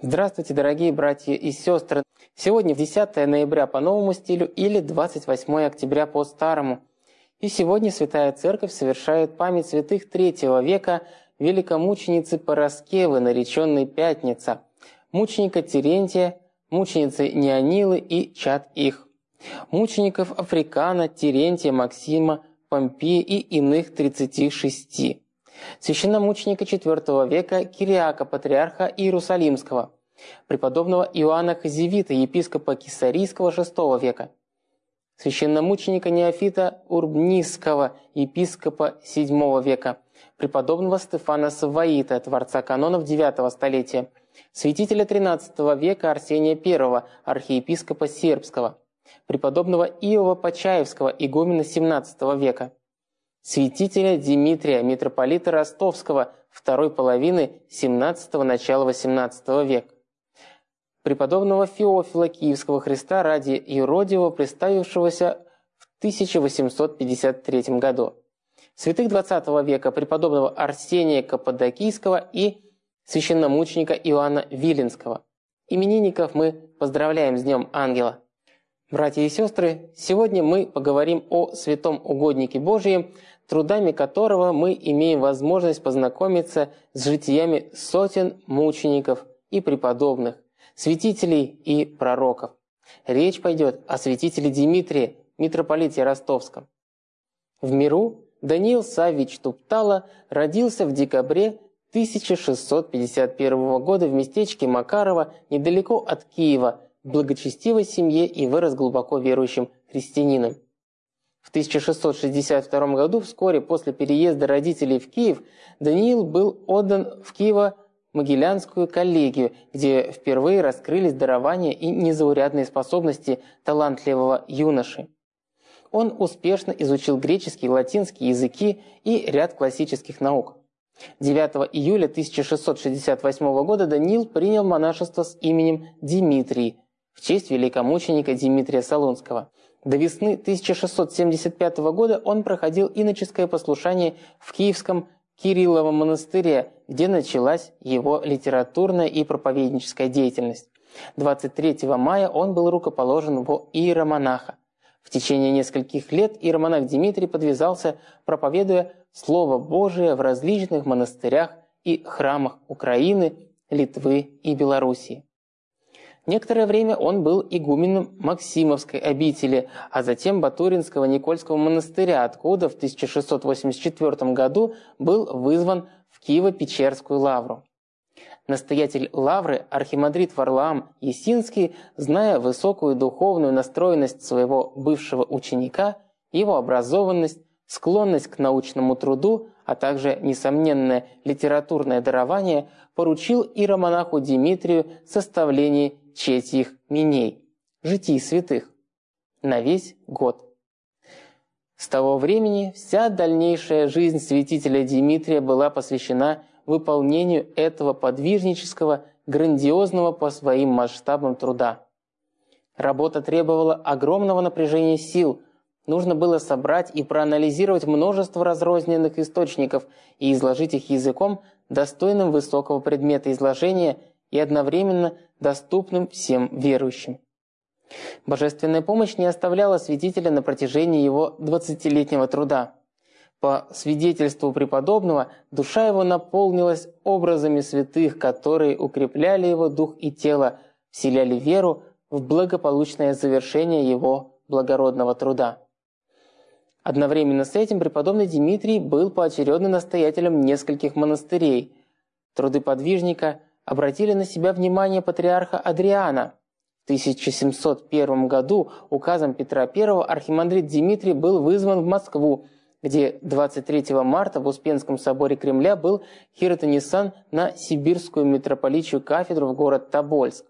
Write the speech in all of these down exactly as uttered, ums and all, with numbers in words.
Здравствуйте, дорогие братья и сестры! Сегодня десятое ноября по новому стилю или двадцать восьмое октября по старому. И сегодня Святая Церковь совершает память святых третьего века великомученицы Параскевы, нареченной Пятница, мученика Терентия, мученицы Неонилы и чад их, мучеников Африкана, Терентия, Максима, Помпея и иных тридцати шести. Священномученика четвёртого века Кириака, патриарха Иерусалимского, преподобного Иоанна Хазевита, епископа Кесарийского шестого века, священномученика Неофита Урбнисского, епископа седьмого века, преподобного Стефана Саваита, творца канонов девятого столетия, святителя тринадцатого века Арсения I, архиепископа Сербского, преподобного Иова Почаевского, игумена семнадцатого века, святителя Димитрия, митрополита Ростовского второй половины семнадцатого – начала восемнадцатого века, преподобного Феофила Киевского Христа ради Иродиева, представившегося в тысяча восемьсот пятьдесят третьем году, святых двадцатого века преподобного Арсения Каппадокийского и священномученика Иоанна Виленского. Именинников мы поздравляем с Днем Ангела. Братья и сестры, сегодня мы поговорим о святом угоднике Божьем, трудами которого мы имеем возможность познакомиться с житиями сотен мучеников и преподобных, святителей и пророков. Речь пойдет о святителе Димитрии, митрополите Ростовском. В миру Даниил Саввич Туптала родился в декабре тысяча шестьсот пятьдесят первого года в местечке Макарово, недалеко от Киева, в благочестивой семье и вырос глубоко верующим христианином. В тысяча шестьсот шестьдесят втором году, вскоре после переезда родителей в Киев, Даниил был отдан в Киево-Могилянскую коллегию, где впервые раскрылись дарования и незаурядные способности талантливого юноши. Он успешно изучил греческий и латинский языки и ряд классических наук. девятого июля тысяча шестьсот шестьдесят восьмого года Даниил принял монашество с именем Димитрий в честь великомученика Димитрия Солунского. До весны тысяча шестьсот семьдесят пятого года он проходил иноческое послушание в Киевском Кирилловом монастыре, где началась его литературная и проповедническая деятельность. двадцать третьего мая он был рукоположен во иеромонаха. В течение нескольких лет иеромонах Димитрий подвязался, проповедуя Слово Божие в различных монастырях и храмах Украины, Литвы и Белоруссии. Некоторое время он был игуменом Максимовской обители, а затем Батуринского Никольского монастыря, откуда в тысяча шестьсот восемьдесят четвёртом году был вызван в Киево-Печерскую лавру. Настоятель лавры, архимандрит Варлаам Есинский, зная высокую духовную настроенность своего бывшего ученика, его образованность, склонность к научному труду, а также несомненное литературное дарование, поручил иеромонаху Димитрию составление четьих миней, житий святых, на весь год. С того времени вся дальнейшая жизнь святителя Димитрия была посвящена выполнению этого подвижнического, грандиозного по своим масштабам труда. Работа требовала огромного напряжения сил. Нужно было собрать и проанализировать множество разрозненных источников и изложить их языком, достойным высокого предмета изложения и одновременно доступным всем верующим. Божественная помощь не оставляла святителя на протяжении его двадцатилетнего труда. По свидетельству преподобного, душа его наполнилась образами святых, которые укрепляли его дух и тело, вселяли веру в благополучное завершение его благородного труда. Одновременно с этим преподобный Димитрий был поочередно настоятелем нескольких монастырей. Труды подвижника обратили на себя внимание патриарха Адриана. В тысяча семьсот первом году указом Петра Первого архимандрит Димитрий был вызван в Москву, где двадцать третьего марта в Успенском соборе Кремля был хиротонисан на Сибирскую митрополичью кафедру в город Тобольск.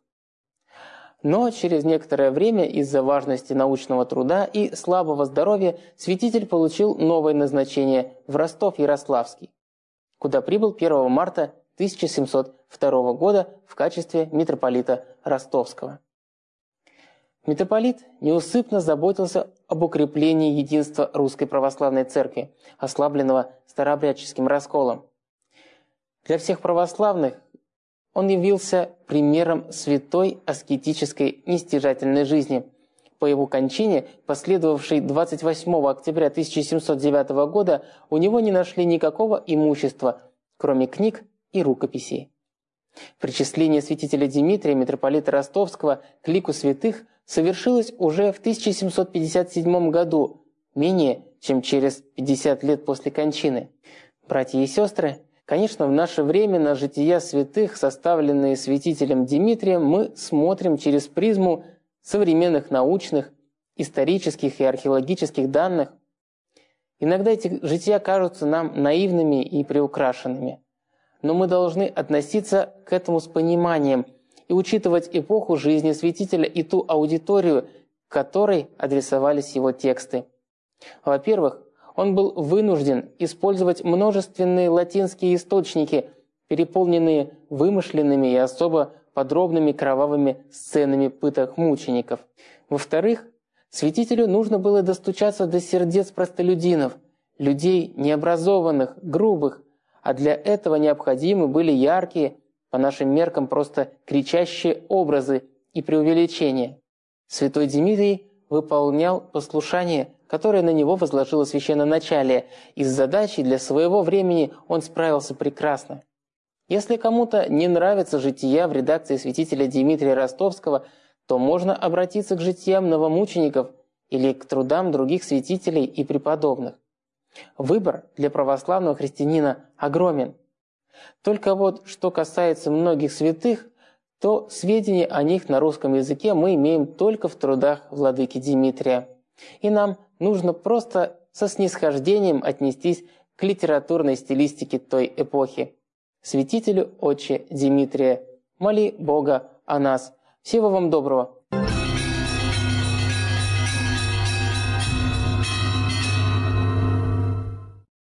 Но через некоторое время из-за важности научного труда и слабого здоровья святитель получил новое назначение в Ростов-Ярославский, куда прибыл первого марта тысяча семьсот второго года в качестве митрополита Ростовского. Митрополит неусыпно заботился об укреплении единства Русской Православной Церкви, ослабленного старообрядческим расколом. Для всех православных Он явился примером святой аскетической нестяжательной жизни. По его кончине, последовавшей двадцать восьмого октября тысяча семьсот девятого года, у него не нашли никакого имущества, кроме книг и рукописей. Причисление святителя Димитрия, митрополита Ростовского, к лику святых совершилось уже в тысяча семьсот пятьдесят седьмом году, менее чем через пятьдесят лет после кончины. Братья и сестры, конечно, в наше время на жития святых, составленные святителем Димитрием, мы смотрим через призму современных научных, исторических и археологических данных. Иногда эти жития кажутся нам наивными и приукрашенными. Но мы должны относиться к этому с пониманием и учитывать эпоху жизни святителя и ту аудиторию, к которой адресовались его тексты. Во-первых, он был вынужден использовать множественные латинские источники, переполненные вымышленными и особо подробными кровавыми сценами пыток мучеников. Во-вторых, святителю нужно было достучаться до сердец простолюдинов, людей необразованных, грубых, а для этого необходимы были яркие, по нашим меркам просто кричащие образы и преувеличения. Святой Димитрий выполнял послушание, которое на него возложило священноначалие, и с задачей для своего времени он справился прекрасно. Если кому-то не нравятся жития в редакции святителя Димитрия Ростовского, то можно обратиться к житиям новомучеников или к трудам других святителей и преподобных. Выбор для православного христианина огромен. Только вот что касается многих святых, то сведения о них на русском языке мы имеем только в трудах владыки Димитрия. И нам нужно просто со снисхождением отнестись к литературной стилистике той эпохи. Святителю Отче Димитрия, моли Бога о нас. Всего вам доброго!